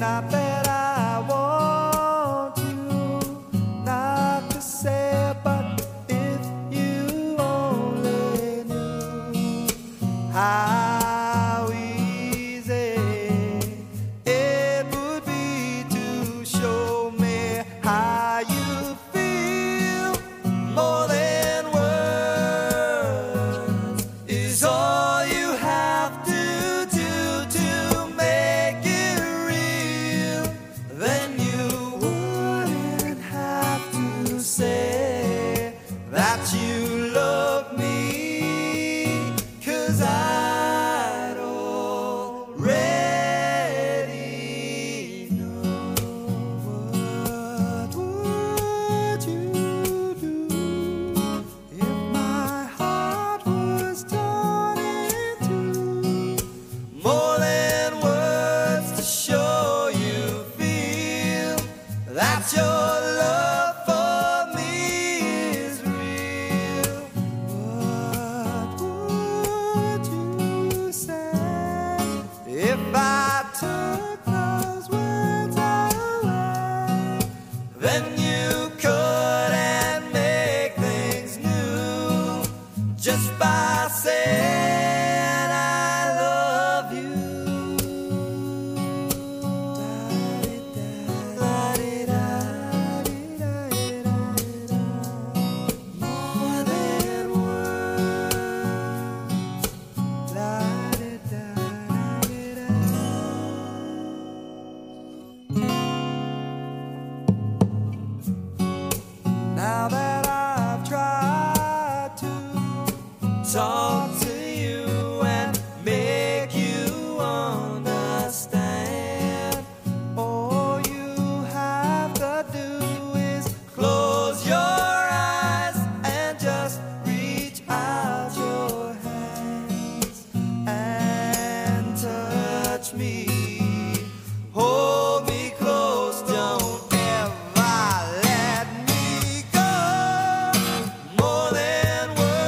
Not that I want you not to say, but if you only knew how easy it would be to show me how you feel. More than words is all you have to do to make it real. Then you wouldn't have to say that you love me, 'cause I'd already know. What would you do if my heart was torn in two? More than words to show you feel that your love for me is real. What would you say if I took those words away? Then you couldn't make things new just by saying I love you. More than Now that I've tried to talk to you and make you understand, all you have to do is close your eyes and just reach out your hands and touch me. Hold me close, don't ever let me go. More than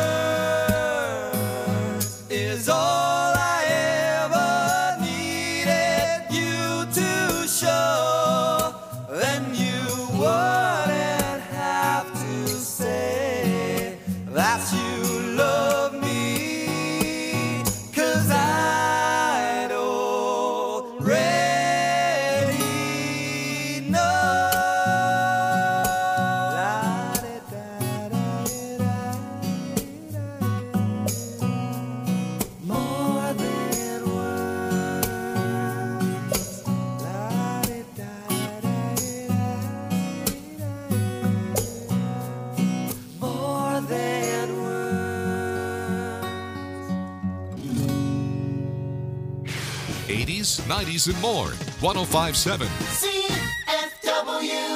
words is all I ever needed you to show. Then you wouldn't have to say that you love me, 'cause I'd already know. More than words. More than words. 80s, 90s, and more. 1057. CFW.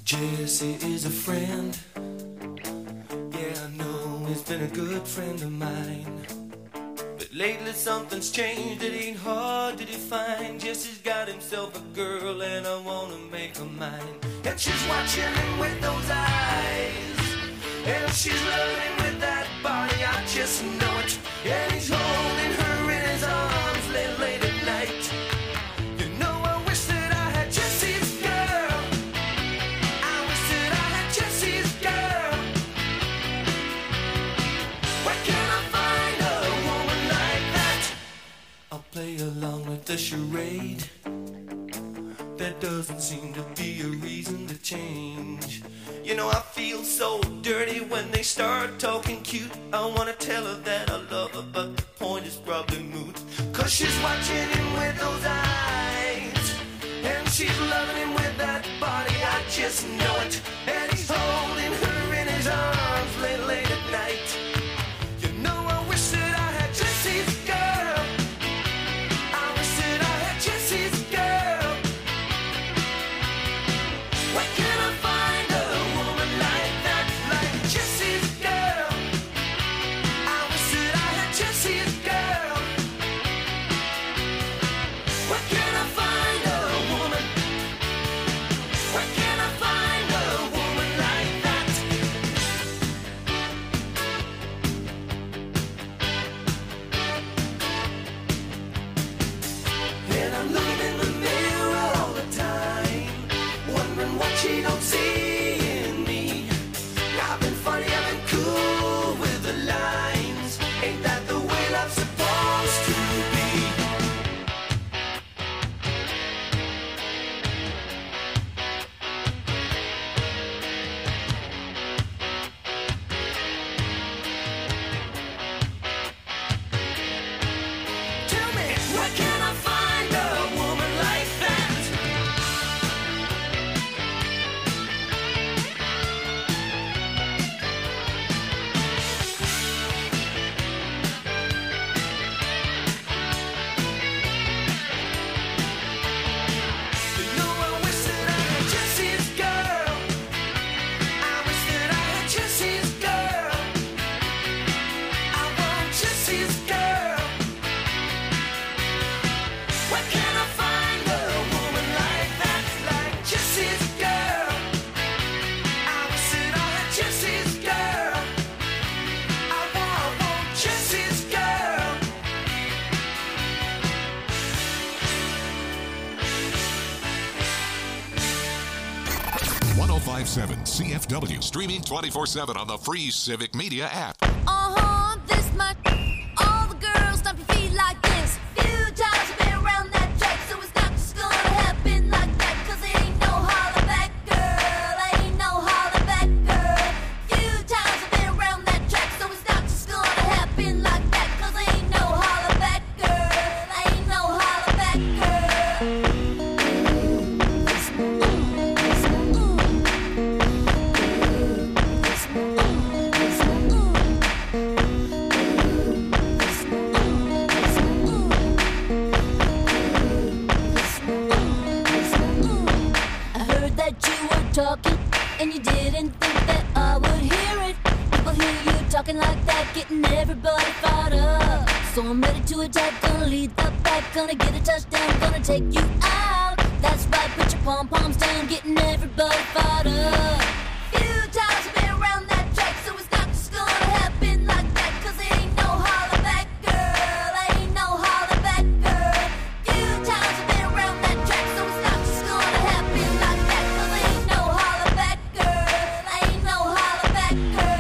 Jesse is a friend. Yeah, I know he's been a good friend of mine. But lately something's changed, it ain't hard to define. Jesse's got himself a girl and I wanna make her mine. And she's watching him with those eyes, and she's loving him with that body, I just know it. And he's holding her in his arms late at night. You know, I wish that I had Jesse's girl. I wish that I had Jesse's girl. Where can I find a woman like that? I'll play along with the charade. There doesn't seem to be a reason to change. You know, I feel so dirty when they start talking cute. I wanna tell her that I love her, but the point is probably moot. Cause she's watching him with those eyes, and she's loving him with that body, I just know it. And he's holding her in his arms late at night. You know, I wish that I had Jesse's girl. I wish that I had Jesse's girl. Where can I find a woman like that, like Jesse's girl? I wish that I had Jesse's girl. Where can I find a woman? Where can I find a woman like that? And I'm looking in the mirror all the time, wondering what she don't see in me. I've been funny, I've been cool with the lines. Ain't that the way love's supposed to be? Tell me, where can I find a woman like that? You know, I wish that I had Jesse's girl. I wish that I had Jesse's girl. I want Jesse's girl. Where can I find a woman like that, like Jesse's girl? I wish that I had Jesse's girl. I want Jesse's girl. 1057 CFW. Streaming 24/7 on the free Civic Media app. This much. All the girls stomp your feet like this. Few times you've been around that track, so it's not just gonna happen like that. Cause it ain't no holler back, girl. Ain't no holler back, girl. Few times you've been around that track, so it's not just gonna happen like that. Cause it ain't no holler back, girl. Ain't no holler back, girl. I heard that you were talking, and you didn't think that I would hear it. People hear you talking like that, getting everybody fired up. So I'm ready to attack, gonna lead the pack, gonna get a touchdown, gonna take you out. That's right, put your pom-poms down, getting everybody fired up. Few times you've been around that track, so it's not just gonna happen like that. Cause it ain't no holler back, girl. Ain't no holler back, girl. Few times you've been around that track, so it's not just gonna happen like that. Cause it ain't no holler back, girl. Ain't no holler back,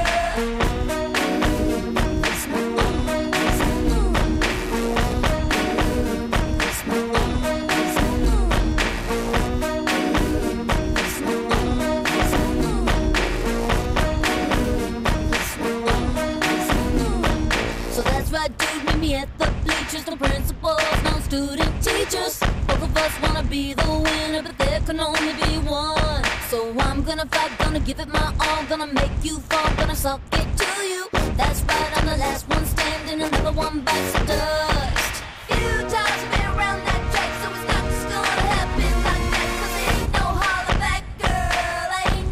So that's right, dude, meet me at the bleachers. No principals, no student teachers. Both of us wanna be the winner, but there can only be one. So I'm gonna fight, gonna give it my all, gonna make you fall, gonna suck it to you. That's right, I'm the last one standing, another one bites the dust. Few times you've been around that track, so it's not just gonna happen like that. Cause it ain't no holler back, girl. Ain't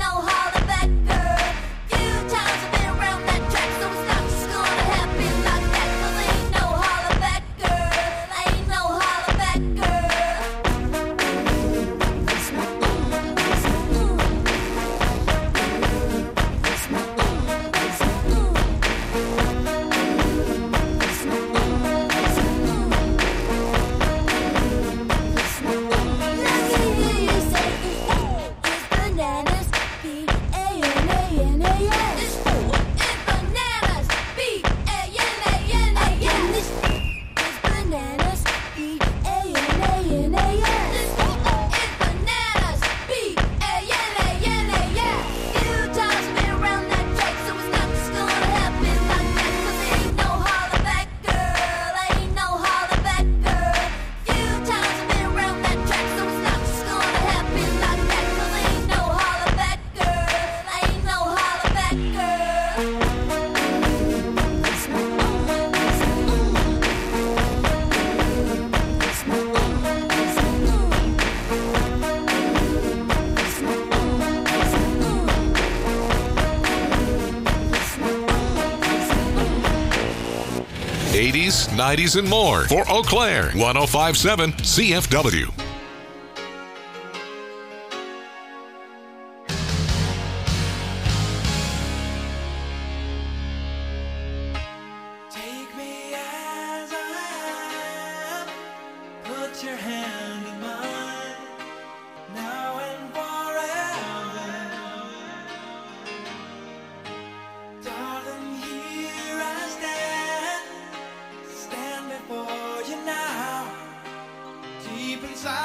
B-A-N-A-N-A-S. This fool is bananas. B-A-N-A-N-A-S. This fool is bananas. B-A-N-A-N-A-S. This fool is bananas. B-A-N-A-N-A-S. Few times I've been around that track, so it's not just gonna happen like that. 'Cause ain't no holler back, girl. Ain't no holler back, girl. Few times I've been around that track, so it's not just gonna happen like that. 'Cause ain't no holler back, girl. Ain't no holler back, girl. '80s, '90s, and more for Eau Claire 105.7 CFW. Take me as I am. Put your hand in mine. Now and forever. Darling, here I stand. Stand before you now. Deep inside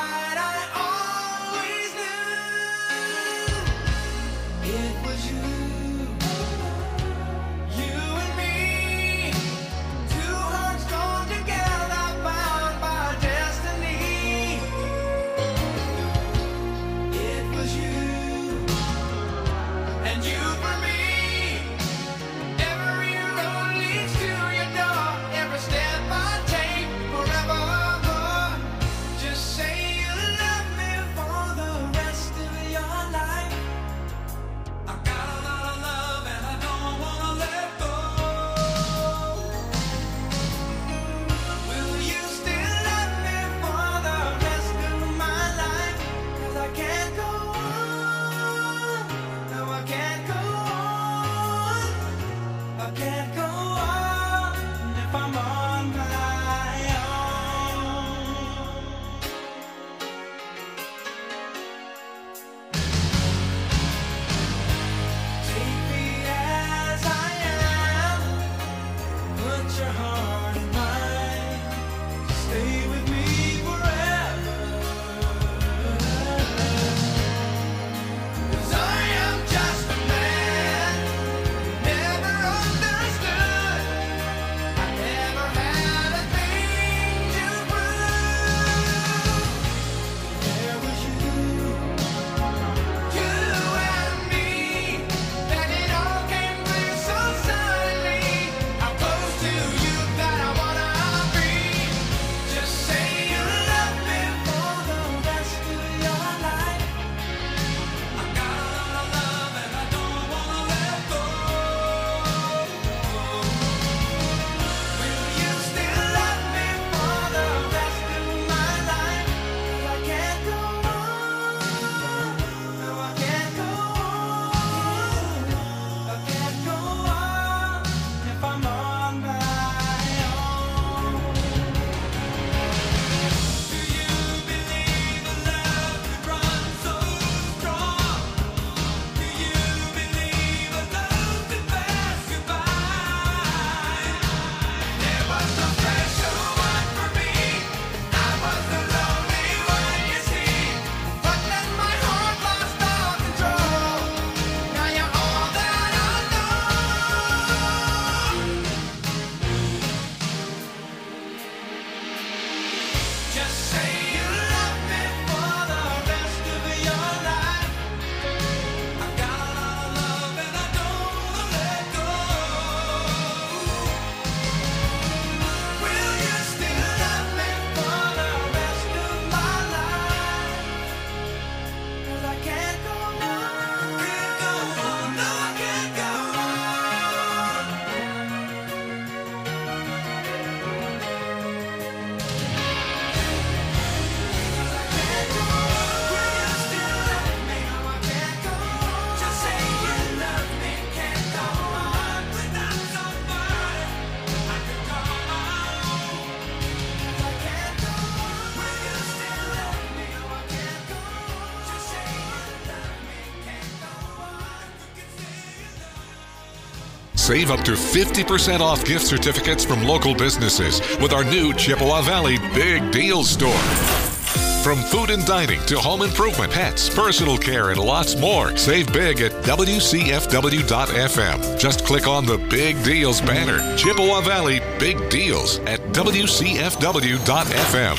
Save up to 50% off gift certificates from local businesses with our new Chippewa Valley Big Deals store. From food and dining to home improvement, pets, personal care, and lots more. Save big at WCFW.FM. Just click on the Big Deals banner. Chippewa Valley Big Deals at WCFW.FM.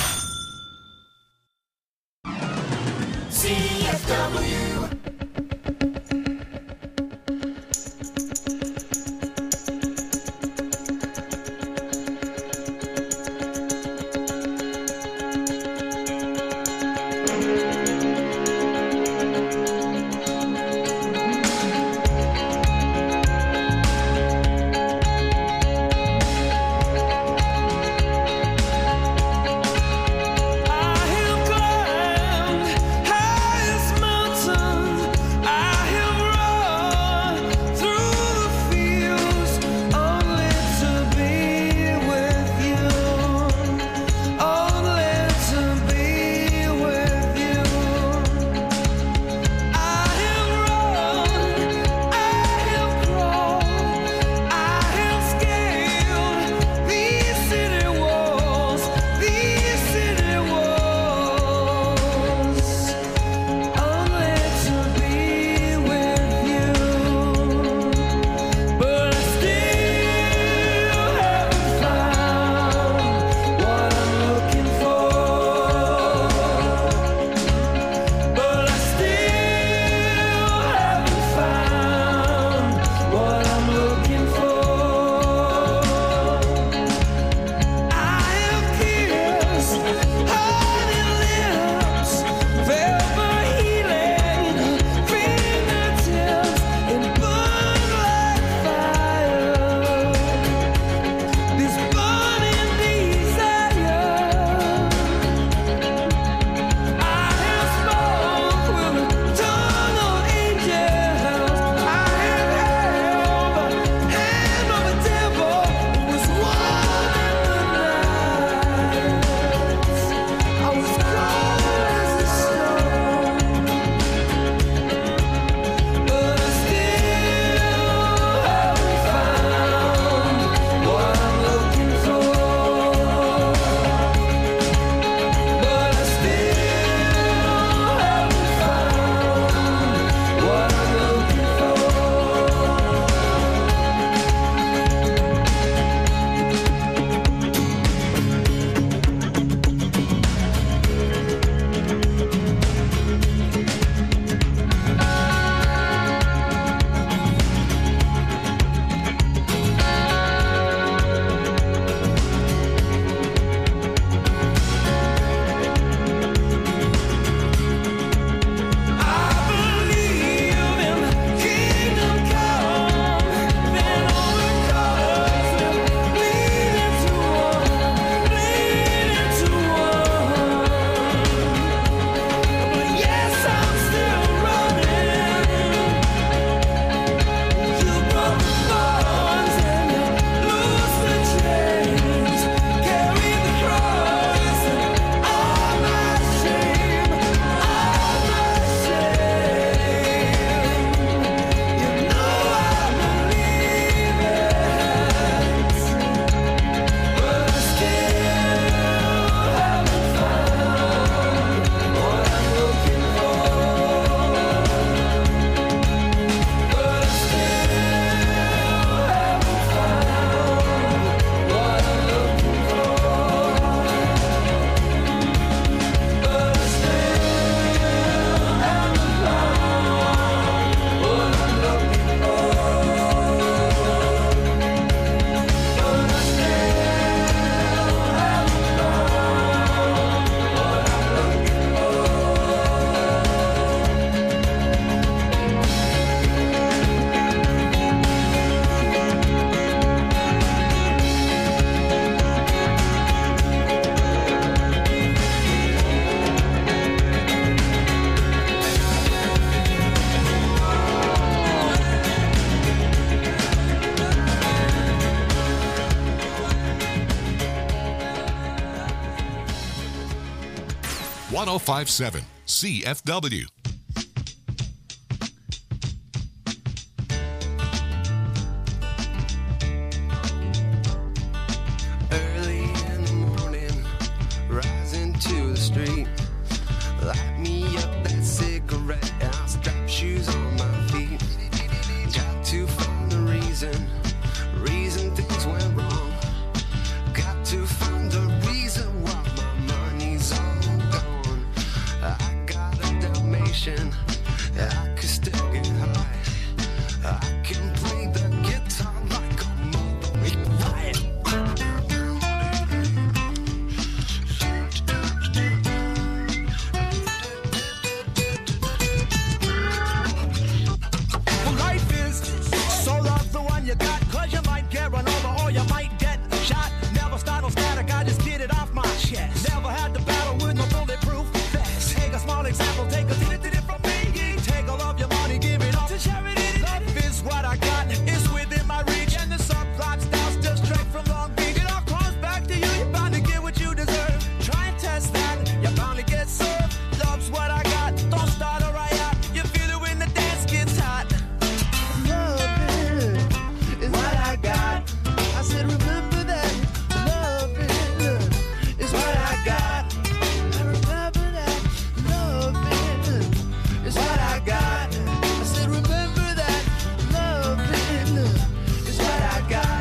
CFW. .1057 CFW. got, cause you might get run over or you might get shot. Never start no static, I just get it off my chest. Never had to battle with no bulletproof vest. Take a small example, take a did it from me. Take all of your money, give it all to charity. Love is what I got, it's within my reach. And the subplot starts just straight from Long Beach. It all comes back to you, you're bound to get what you deserve. Try and test that, you're bound to get served. Love's what I got, don't start a riot. You feel it when the dance gets hot. Love is what I got. I said remember that. Love is what I got. I remember that. Love is what I got. I said remember that. Love is what I got.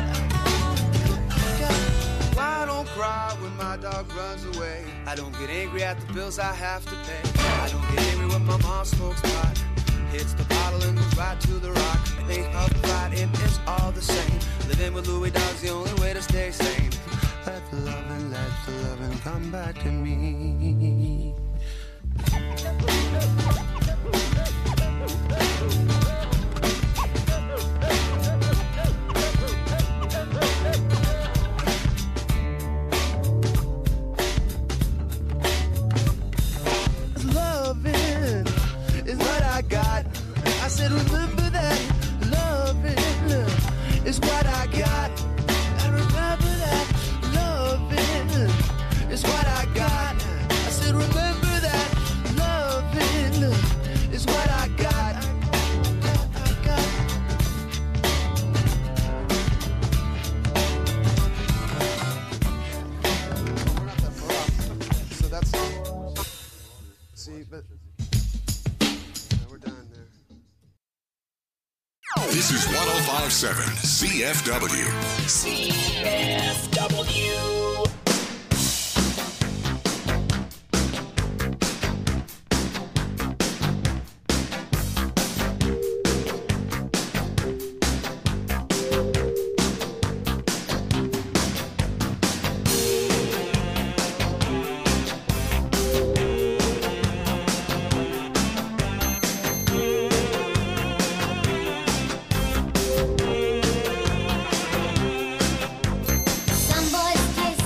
Why don't cry when my dog runs away? I don't get angry at the bills I have to pay. I don't get angry when my mom smokes pot. Hits the bottle and goes right to the rock. Think of pride, it is all the same. Living with Louis Dog's the only way to stay sane. Let the loving come back to me. Loving is what I got. I said remember that. Loving is what I got. I remember that. Loving is what I got. I said remember that. Loving is what I got. We're not that far off. So that's see, but we're done there. This is 1057 CFW. CFW. Some boys kiss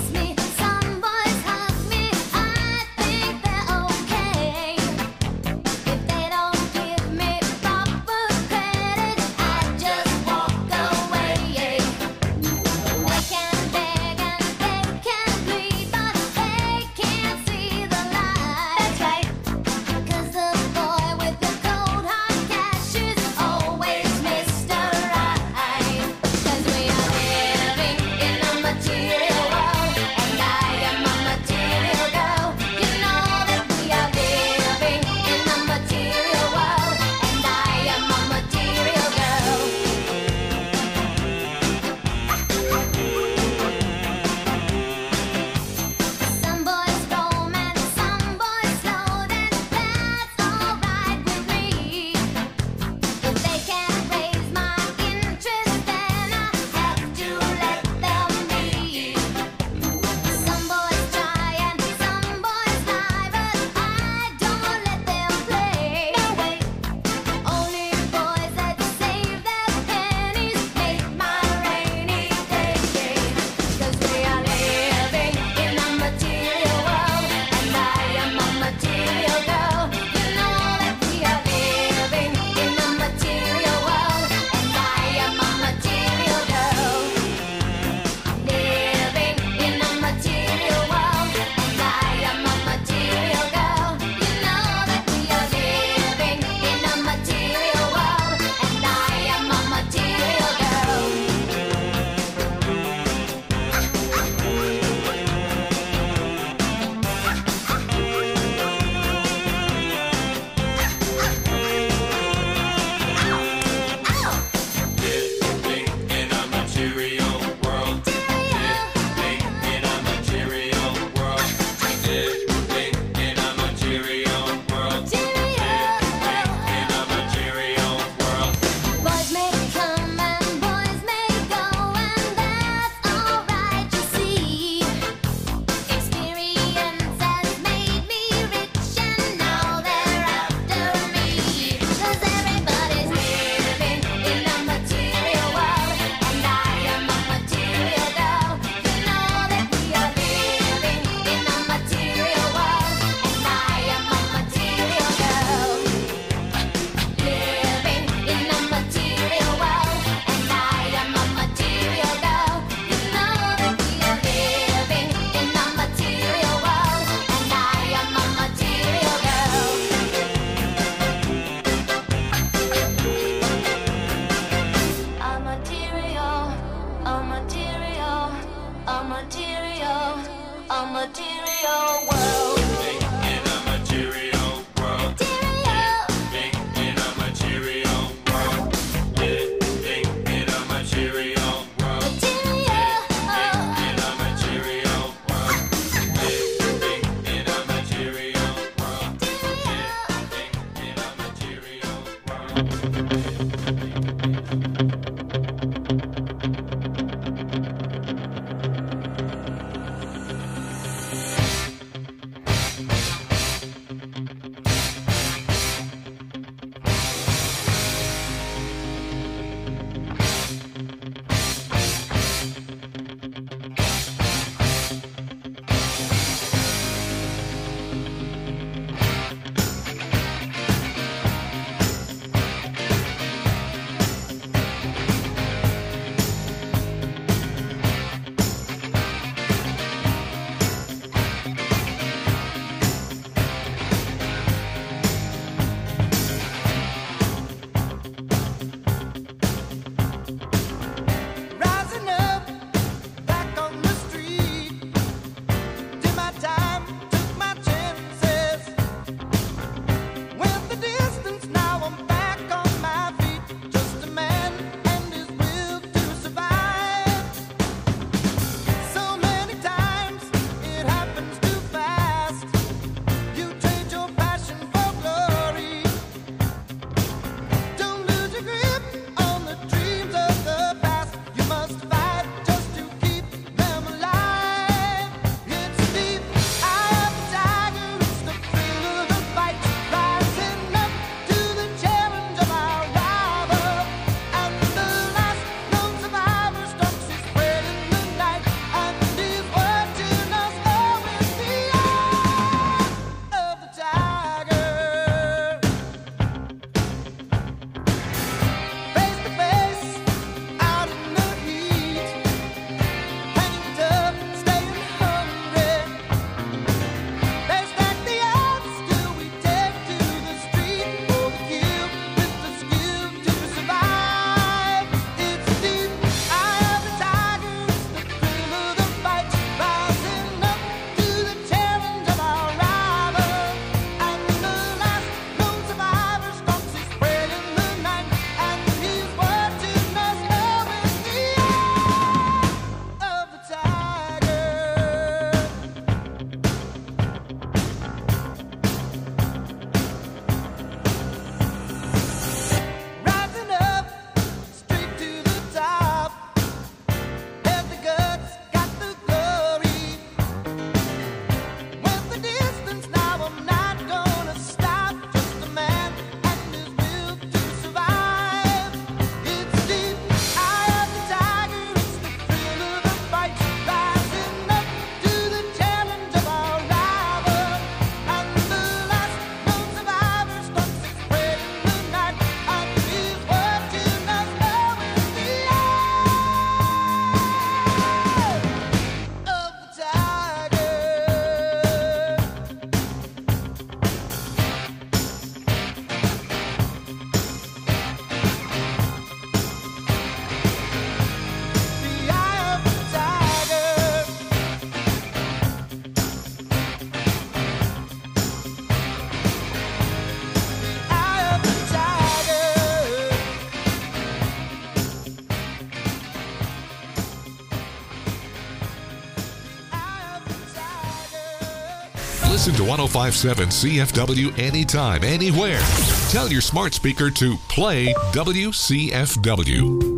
Listen to 105.7 CFW anytime, anywhere. Tell your smart speaker to play WCFW.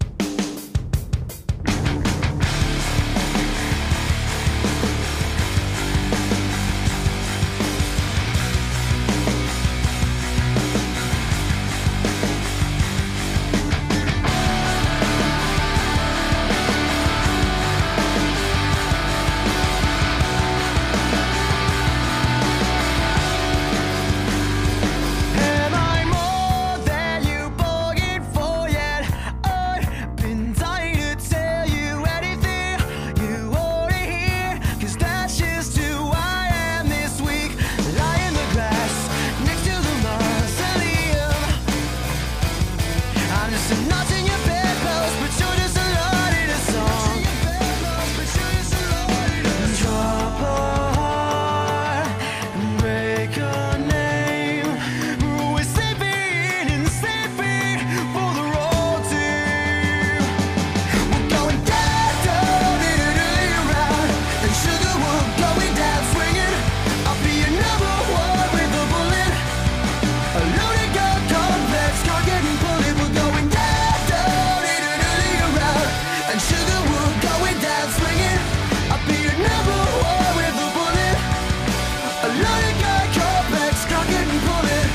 Am I more than you bargained for yet? I've been dying to tell you anything you wanna hear, 'cause that's just who I am this week. Lie in the grass next to the mausoleum. I'm just a notch in your bedpost, but you're just a lot in a song. Drop a heart and break a name. We're sleeping and sleeping for the road team. We're going down, down in an early round, and sugar we're going down swinging. I'll be your number one with a bullet. A loaded gun complex, can't get and pull it. We're going down, down in an early round, and sugar we're going down swinging. I'll be your number one with a bullet. A loaded gun complex, can't get and pull it.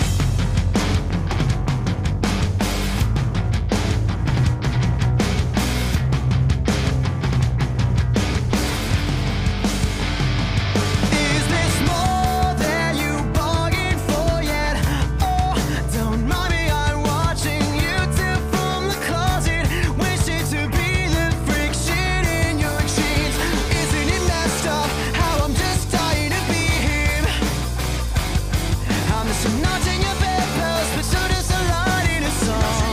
Is this more than you bargained for yet? Oh, don't mind me, I'm watching you two from the closet, wishing to be the friction in your jeans. Isn't it messed up how I'm just dying to be him? I'm just a notch in your bedpost, but you're just a lot in a song.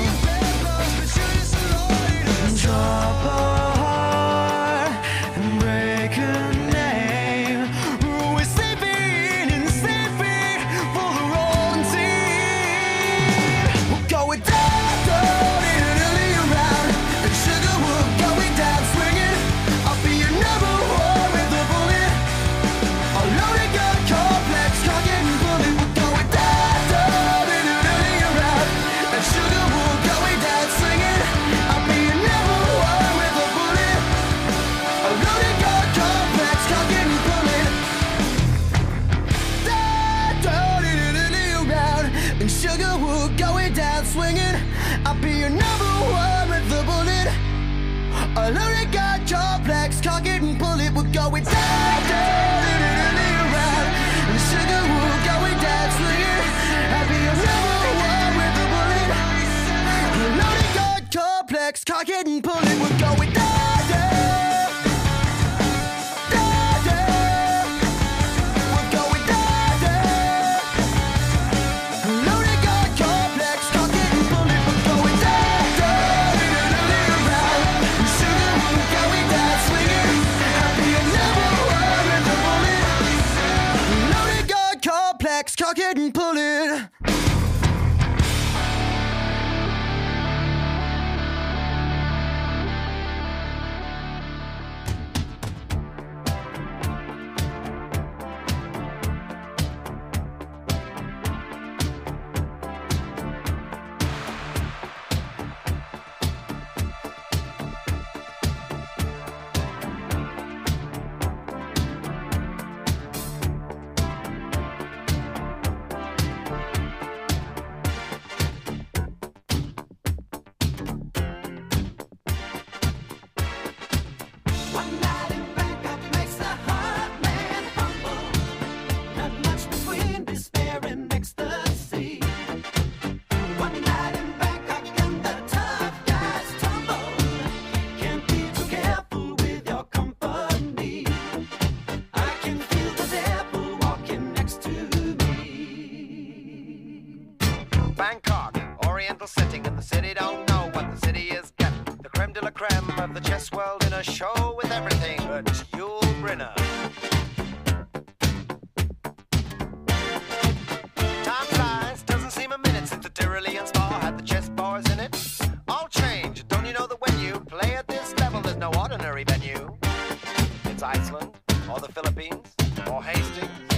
Drop a heart and break a name. We're sleeping and sleeping for the wrong team. We're going down, down in an early round, and sugar we're going down swinging. I'll be your number one with a bullet. A loaded gun complex, can't get and pull it. We're going down, down in an early round, and sugar we're going down swinging. I'll be your number one with a bullet. A loaded gun complex, can't get and pull it. Down, down in an early round, and sugar we're going down swinging. I'll be your number one with a bullet. A loaded gun complex, can't get and pull it. We're going down, down in an early round, and sugar we're going down swinging. I'll be your number one with a bullet. A loaded gun complex, can't get and pull it. We're going down, down, down, down. We're going down, down. A loaded gun complex, can't get and pull it. We're going down, down in an early round, and sugar we're going down swinging. I'll be your number one with a bullet. A loaded gun complex, can't get and pull it. the chess world in a show with everything but Yul Brynner. Time flies, doesn't seem a minute since the Tyrolean Spa had the chess bars in it. All change, don't you know that when you play at this level, there's no ordinary venue? It's Iceland, or the Philippines, or Hastings,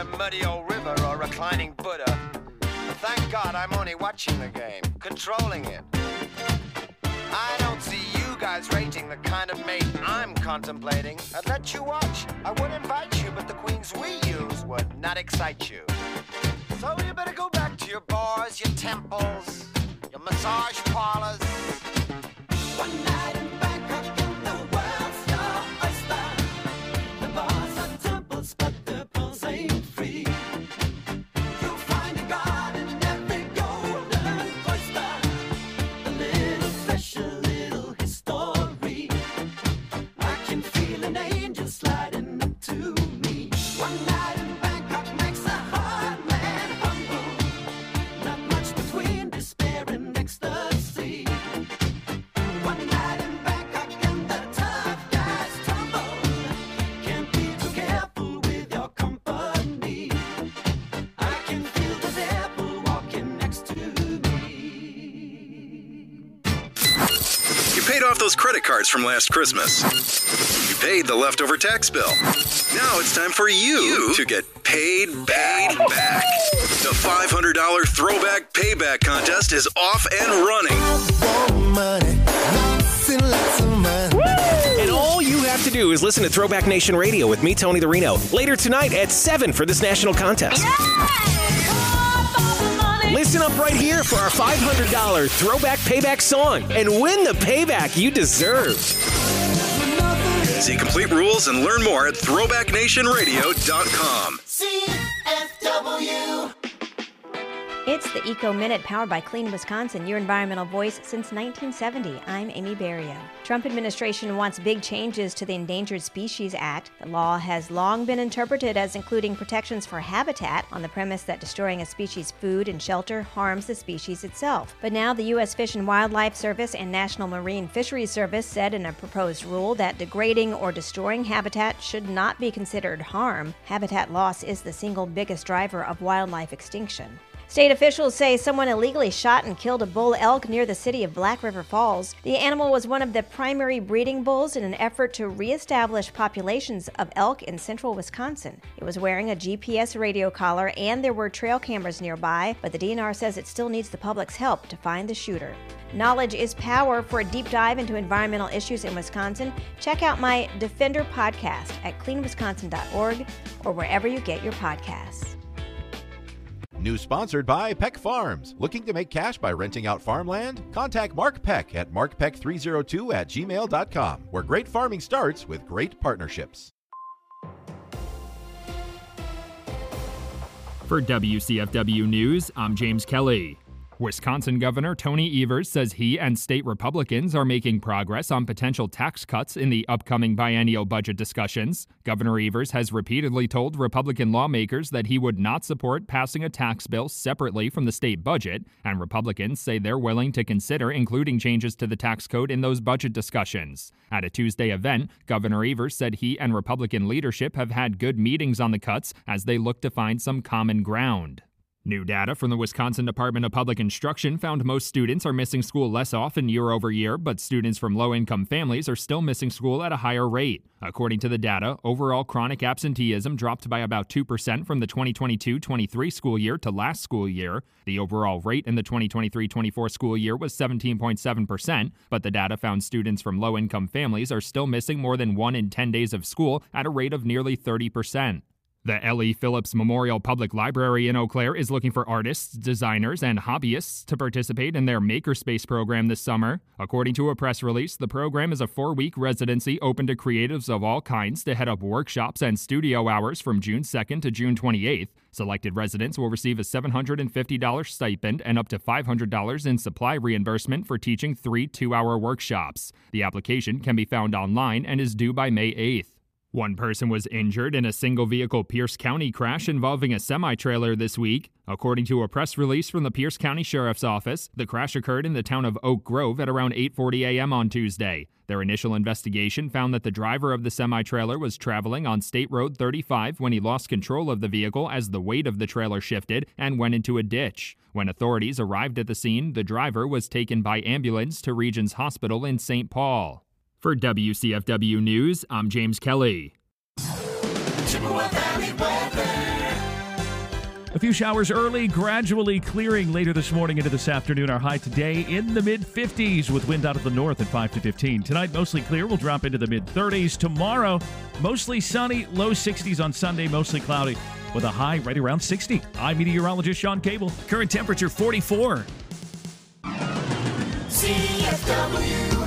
a muddy old river or reclining Buddha. Thank God I'm only watching the game, controlling it. I don't see you guys rating the kind of mate I'm contemplating. I'd let you watch, I would invite you, but the queens we use would not excite you. So you better go back to your bars, your temples, your massage parlors. One night in Bangkok in the world's your oyster. The bars are temples, but the pearls ain't free. You'll find a god in every golden oyster. A little flesh, a little history. I can feel an angel sliding up to me. One night in Bangkok makes a hard man humble. Not much between despair and ecstasy. One night in Bangkok and the tough guys tumble. Can't be too careful with your company. I can feel the devil walking next to me. You paid off those credit cards from last Christmas. You paid the leftover tax bill. Now it's time for you to get paid back. The $500 Throwback Payback Contest is off and running. And all you have to do is listen to Throwback Nation Radio with me, Tony the Reno, later tonight at 7 for this national contest. Listen up right here for our $500 Throwback Payback song and win the payback you deserve. See complete rules and learn more at throwbacknationradio.com. CFW. It's the Eco Minute powered by Clean Wisconsin, your environmental voice since 1970. I'm Amy Barrio. Trump administration wants big changes to the Endangered Species Act. The law has long been interpreted as including protections for habitat on the premise that destroying a species' food and shelter harms the species itself. But now the U.S. Fish and Wildlife Service and National Marine Fisheries Service said in a proposed rule that degrading or destroying habitat should not be considered harm. Habitat loss is the single biggest driver of wildlife extinction. State officials say someone illegally shot and killed a bull elk near the city of Black River Falls. The animal was one of the primary breeding bulls in an effort to reestablish populations of elk in central Wisconsin. It was wearing a GPS radio collar and there were trail cameras nearby, but the DNR says it still needs the public's help to find the shooter. Knowledge is power. For a deep dive into environmental issues in Wisconsin, check out my Defender podcast at cleanwisconsin.org or wherever you get your podcasts. News sponsored by Peck Farms. Looking to make cash by renting out farmland? Contact Mark Peck at markpeck302@gmail.com, where great farming starts with great partnerships. For WCFW News, I'm James Kelly. Wisconsin Governor Tony Evers says he and state Republicans are making progress on potential tax cuts in the upcoming biennial budget discussions. Governor Evers has repeatedly told Republican lawmakers that he would not support passing a tax bill separately from the state budget, and Republicans say they're willing to consider including changes to the tax code in those budget discussions. At a Tuesday event, Governor Evers said he and Republican leadership have had good meetings on the cuts as they look to find some common ground. New data from the Wisconsin Department of Public Instruction found most students are missing school less often year over year, but students from low-income families are still missing school at a higher rate. According to the data, overall chronic absenteeism dropped by about 2% from the 2022-23 school year to last school year. The overall rate in the 2023-24 school year was 17.7%, but the data found students from low-income families are still missing more than 1 in 10 days of school at a rate of nearly 30%. The L.E. Phillips Memorial Public Library in Eau Claire is looking for artists, designers, and hobbyists to participate in their Makerspace program this summer. According to a press release, the program is a 4-week residency open to creatives of all kinds to head up workshops and studio hours from June 2nd to June 28th. Selected residents will receive a $750 stipend and up to $500 in supply reimbursement for teaching 3 2-hour workshops. The application can be found online and is due by May 8th. One person was injured in a single-vehicle Pierce County crash involving a semi-trailer this week. According to a press release from the Pierce County Sheriff's Office, the crash occurred in the town of Oak Grove at around 8:40 a.m. on Tuesday. Their initial investigation found that the driver of the semi-trailer was traveling on State Road 35 when he lost control of the vehicle as the weight of the trailer shifted and went into a ditch. When authorities arrived at the scene, the driver was taken by ambulance to Regions Hospital in St. Paul. For WCFW News, I'm James Kelly. Chippewa Valley weather. A few showers early, gradually clearing later this morning into this afternoon. Our high today in the mid-50s with wind out of the north at 5 to 15. Tonight, mostly clear. We'll drop into the mid-30s. Tomorrow, mostly sunny, low 60s on Sunday, mostly cloudy with a high right around 60. I'm meteorologist Sean Cable. Current temperature 44. CFW.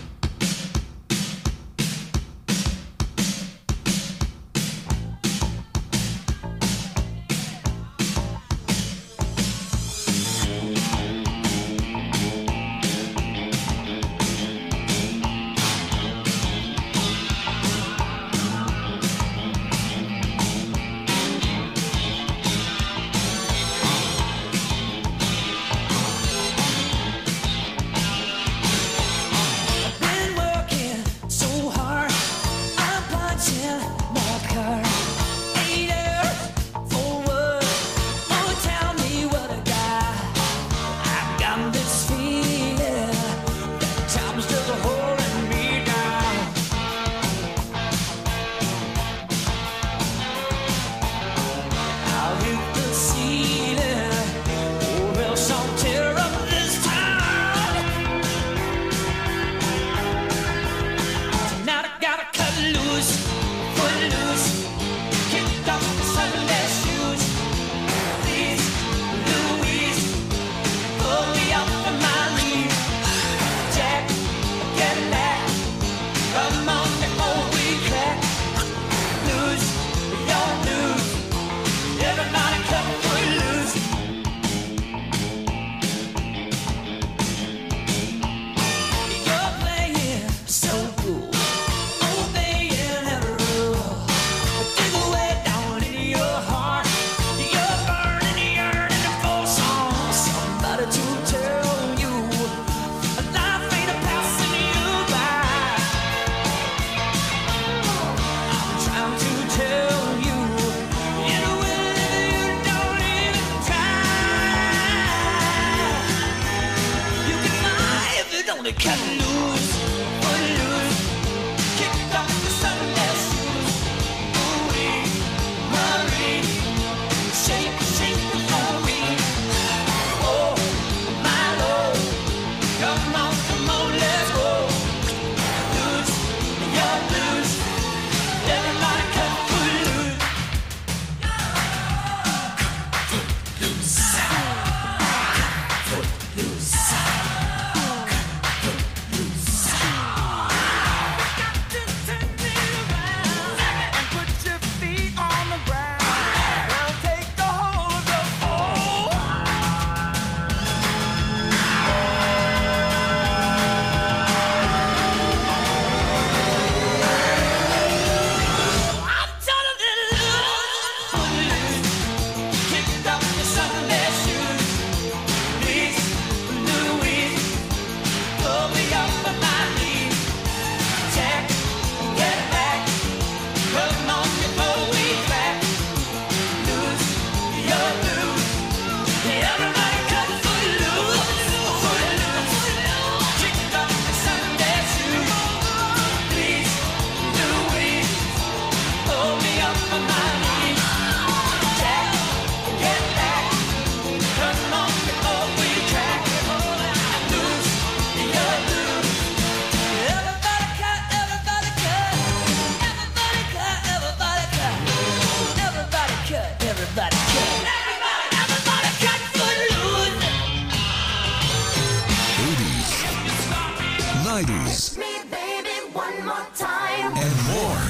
And more.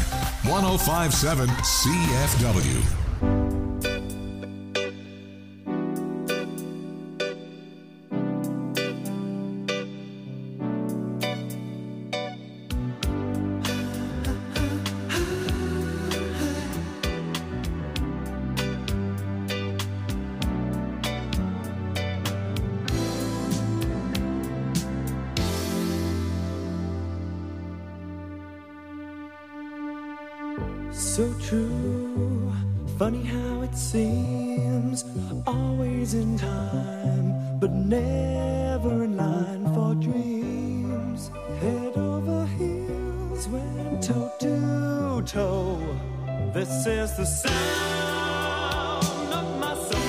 105.7 CFW. So true, funny how it seems, always in time, but never in line for dreams. Head over heels, went toe to toe. This is the sound of my soul.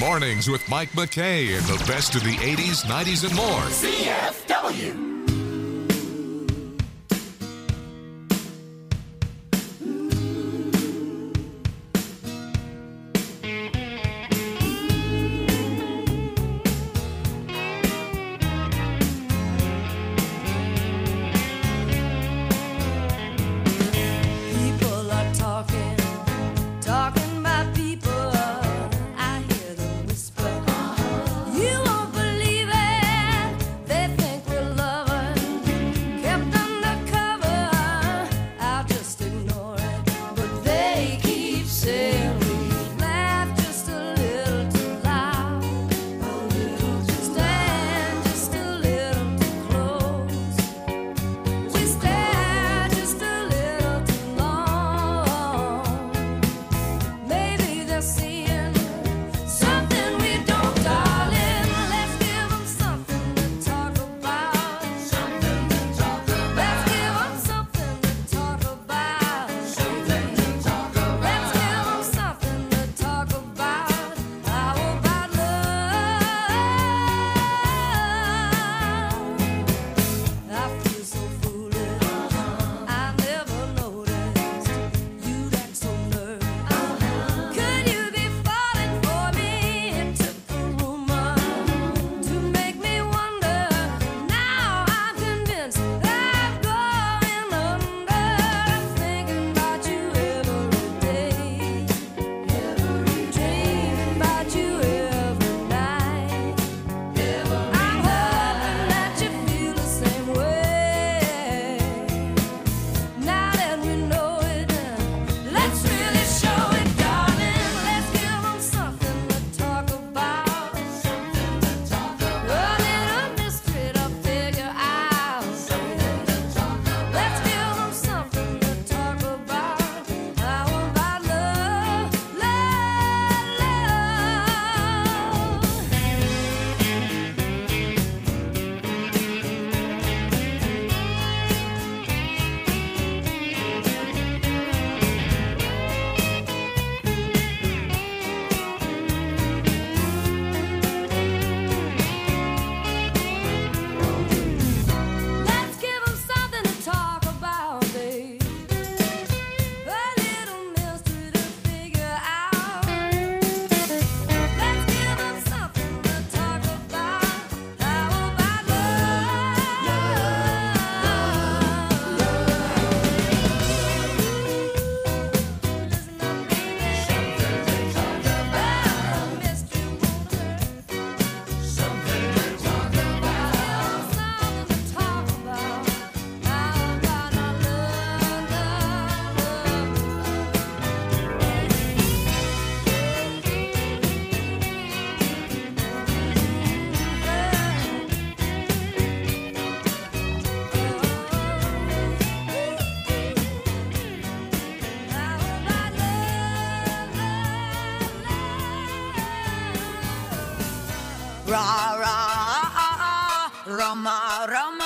Mornings with Mike McKay and the best of the 80s, 90s, and more. CFW. People are talking about people. I hear them whisper. You won't believe it. They think we're lovers, kept undercover. I'll just ignore it, but they keep saying we laugh just a little too loud, a little too stand just a little too close. We stare just a little too long. Maybe they're seeing something we don't, darling. Let's give them something to talk about. Something to talk about. Let's give them something to talk about. Something to talk about. Let's give them something to talk about. How about love? I feel so foolish. I never noticed you'd act so nervous. Could you be falling for me? It took a rumor to make me wonder. Now I'm convinced I'm going under. I'm thinking about you every day, dreaming about you every night. I'm hoping that you feel the same way. Now that we know it, let's really show it, darling. Let's give them something to talk about. Something to talk about. A little mystery to figure out. Something to talk about. Let's give them something to talk about. How about love, love, Let's give them something to talk about, babe. A little mystery to figure out. Let's give them something to talk about. How about listen up, baby. Something to talk about. Mystery won't hurt. Something to talk about. Something to talk about. How about our love, Ra ra Rama Rama